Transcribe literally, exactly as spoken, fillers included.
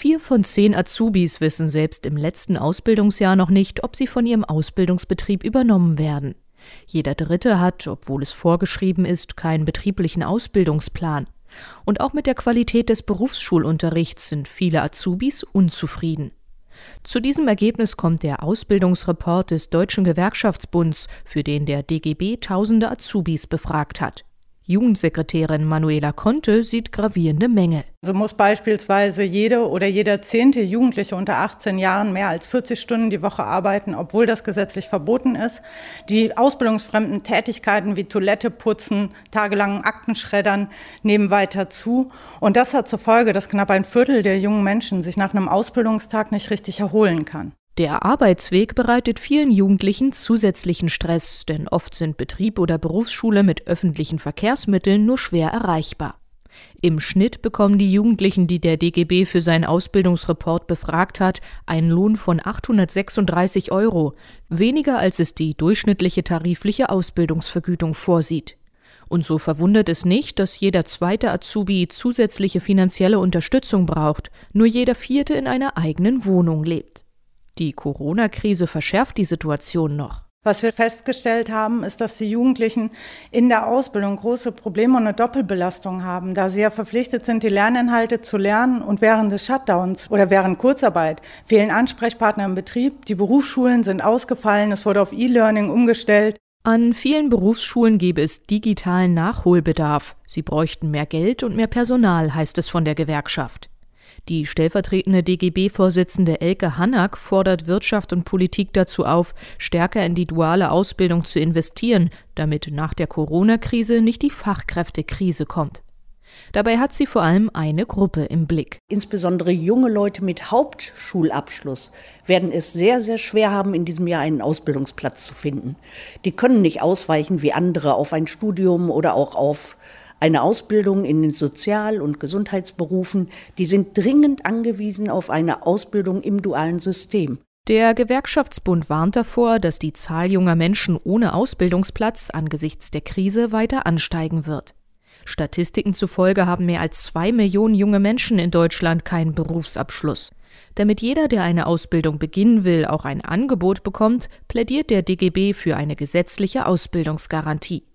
Vier von zehn Azubis wissen selbst im letzten Ausbildungsjahr noch nicht, ob sie von ihrem Ausbildungsbetrieb übernommen werden. Jeder Dritte hat, obwohl es vorgeschrieben ist, keinen betrieblichen Ausbildungsplan. Und auch mit der Qualität des Berufsschulunterrichts sind viele Azubis unzufrieden. Zu diesem Ergebnis kommt der Ausbildungsreport des Deutschen Gewerkschaftsbunds, für den der D G B tausende Azubis befragt hat. Jugendsekretärin Manuela Conte sieht gravierende Mängel. So muss beispielsweise jede oder jeder zehnte Jugendliche unter achtzehn Jahren mehr als vierzig Stunden die Woche arbeiten, obwohl das gesetzlich verboten ist. Die ausbildungsfremden Tätigkeiten wie Toilette putzen, tagelangen Aktenschreddern nehmen weiter zu. Und das hat zur Folge, dass knapp ein Viertel der jungen Menschen sich nach einem Ausbildungstag nicht richtig erholen kann. Der Arbeitsweg bereitet vielen Jugendlichen zusätzlichen Stress, denn oft sind Betrieb oder Berufsschule mit öffentlichen Verkehrsmitteln nur schwer erreichbar. Im Schnitt bekommen die Jugendlichen, die der D G B für seinen Ausbildungsreport befragt hat, einen Lohn von achthundertsechsunddreißig Euro, weniger als es die durchschnittliche tarifliche Ausbildungsvergütung vorsieht. Und so verwundert es nicht, dass jeder zweite Azubi zusätzliche finanzielle Unterstützung braucht, nur jeder vierte in einer eigenen Wohnung lebt. Die Corona-Krise verschärft die Situation noch. Was wir festgestellt haben, ist, dass die Jugendlichen in der Ausbildung große Probleme und eine Doppelbelastung haben, da sie ja verpflichtet sind, die Lerninhalte zu lernen und während des Shutdowns oder während Kurzarbeit fehlen Ansprechpartner im Betrieb, die Berufsschulen sind ausgefallen, es wurde auf E-Learning umgestellt. An vielen Berufsschulen gäbe es digitalen Nachholbedarf. Sie bräuchten mehr Geld und mehr Personal, heißt es von der Gewerkschaft. Die stellvertretende D G B-Vorsitzende Elke Hannack fordert Wirtschaft und Politik dazu auf, stärker in die duale Ausbildung zu investieren, damit nach der Corona-Krise nicht die Fachkräftekrise kommt. Dabei hat sie vor allem eine Gruppe im Blick. Insbesondere junge Leute mit Hauptschulabschluss werden es sehr, sehr schwer haben, in diesem Jahr einen Ausbildungsplatz zu finden. Die können nicht ausweichen wie andere auf ein Studium oder auch auf eine Ausbildung in den Sozial- und Gesundheitsberufen. Die sind dringend angewiesen auf eine Ausbildung im dualen System. Der Gewerkschaftsbund warnt davor, dass die Zahl junger Menschen ohne Ausbildungsplatz angesichts der Krise weiter ansteigen wird. Statistiken zufolge haben mehr als zwei Millionen junge Menschen in Deutschland keinen Berufsabschluss. Damit jeder, der eine Ausbildung beginnen will, auch ein Angebot bekommt, plädiert der D G B für eine gesetzliche Ausbildungsgarantie.